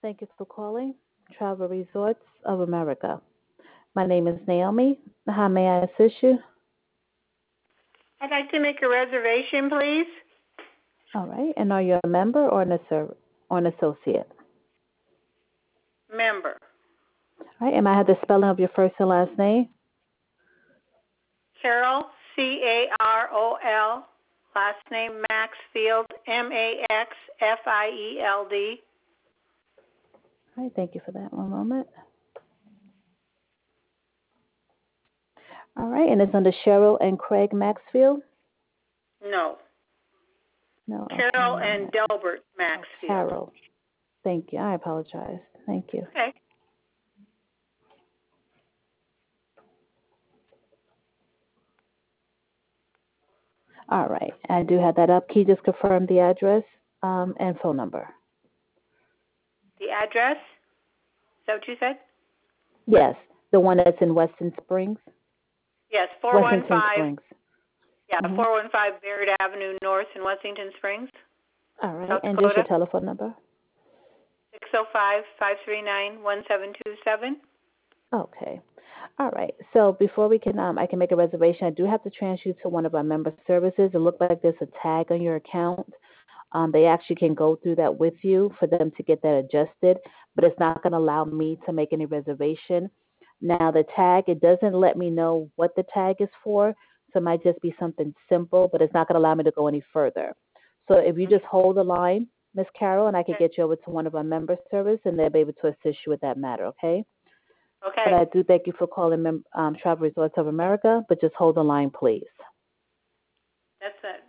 Thank you for calling Travel Resorts of America. My name is Naomi. How may I assist you? I'd like to make a reservation, please. All right. And are you a member or an associate? Member. All right. And I have the spelling of your first and last name? Carol, Carol. Last name Maxfield, Maxfield. All right. Thank you for that. One moment. All right. And it's under Cheryl and Craig Maxfield? No. No. Carol Okay. and Delbert Maxfield. Carol. Thank you. I apologize. Thank you. Okay. All right. I do have that up. Can you just confirm the address and phone number? The address? Is that what you said? Yes. The one that's in Weston Springs? Yes, Westington 415. Springs. Yeah, 415 Baird Avenue North in Westington Springs. All right. South And Dakota. just your telephone number? 605-539-1727. Okay. All right. So before we can, I can make a reservation. I do have to transfer you to one of our member services. It looks like there's a tag on your account. They actually can go through that with you for them to get that adjusted, but it's not going to allow me to make any reservation. Now the tag, it doesn't let me know what the tag is for, so it might just be something simple, but it's not going to allow me to go any further. So if you just hold the line, Miss Carol, and I can get you over to one of our member service, and they'll be able to assist you with that matter, okay? Okay. But I do thank you for calling Travel Resorts of America, but just hold the line, please. That's it.